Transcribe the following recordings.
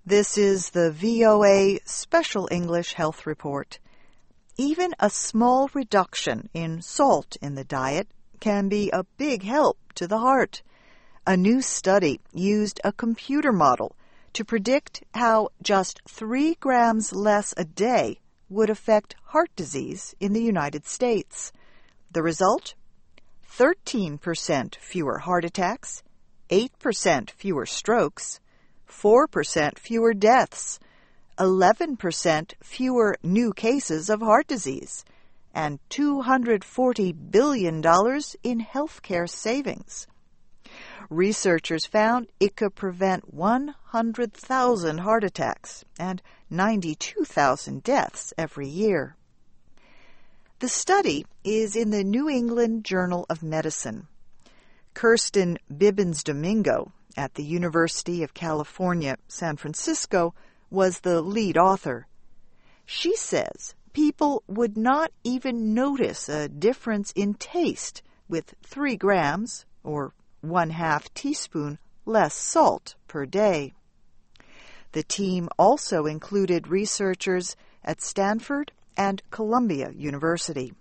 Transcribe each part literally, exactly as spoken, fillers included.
This is the V O A Special English Health Report. Even a small reduction in salt in the diet can be a big help to the heart. A new study used a computer model to predict how just three grams less a day would affect heart disease in the United States. The result? thirteen percent fewer heart attacks, eight percent fewer strokes, four percent fewer deaths, eleven percent fewer new cases of heart disease, and two hundred forty billion dollars in healthcare savings. Researchers found it could prevent one hundred thousand heart attacks and ninety-two thousand deaths every year. The study is in the New England Journal of Medicine. Kirsten Bibbins-Domingo at the University of California, San Francisco, was the lead author. She says people would not even notice a difference in taste with three grams, or one-half teaspoon, less salt per day. The team also included researchers at Stanford and Columbia University.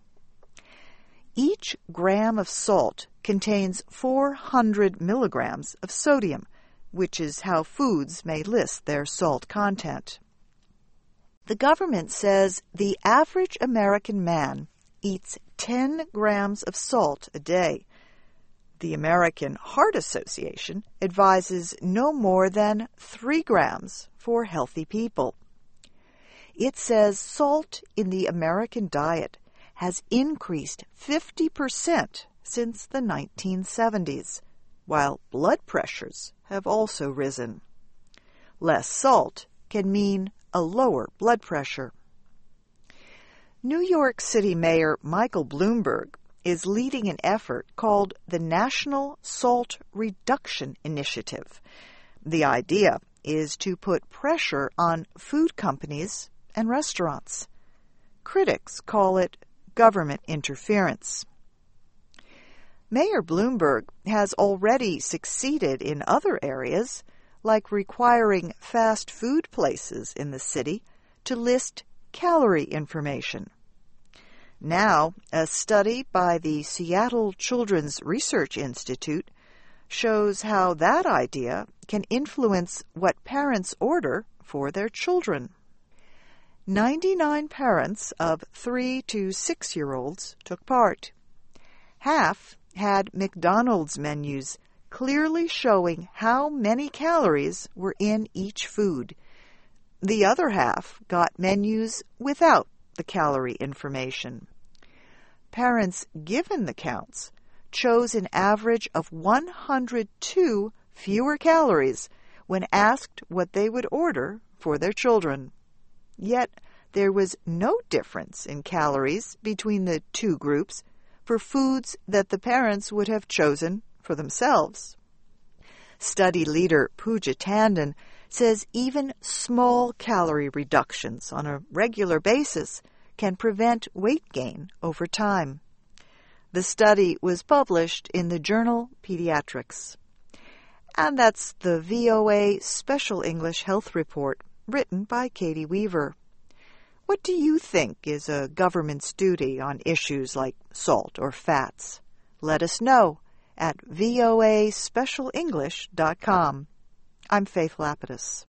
Each gram of salt contains four hundred milligrams of sodium, which is how foods may list their salt content. The government says the average American man eats ten grams of salt a day. The American Heart Association advises no more than three grams for healthy people. It says salt in the American diet has increased fifty percent since the nineteen seventies, while blood pressures have also risen. Less salt can mean a lower blood pressure. New York City Mayor Michael Bloomberg is leading an effort called the National Salt Reduction Initiative. The idea is to put pressure on food companies and restaurants. Critics call it government interference. Mayor Bloomberg has already succeeded in other areas, like requiring fast food places in the city to list calorie information. Now, a study by the Seattle Children's Research Institute shows how that idea can influence what parents order for their children. ninety-nine parents of three to six-year-olds took part. Half had McDonald's menus clearly showing how many calories were in each food. The other half got menus without the calorie information. Parents given the counts chose an average of one hundred two fewer calories when asked what they would order for their children. Yet there was no difference in calories between the two groups for foods that the parents would have chosen for themselves. Study leader Pooja Tandon says even small calorie reductions on a regular basis can prevent weight gain over time. The study was published in the journal Pediatrics. And that's the V O A Special English Health Report, written by Katie Weaver. What do you think is a government's duty on issues like salt or fats? Let us know at V O A special english dot com. I'm Faith Lapidus.